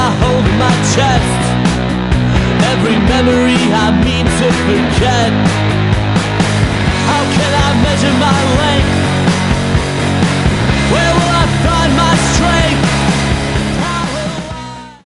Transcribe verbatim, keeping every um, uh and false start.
I hold in my chest, every memory I mean to forget. How can I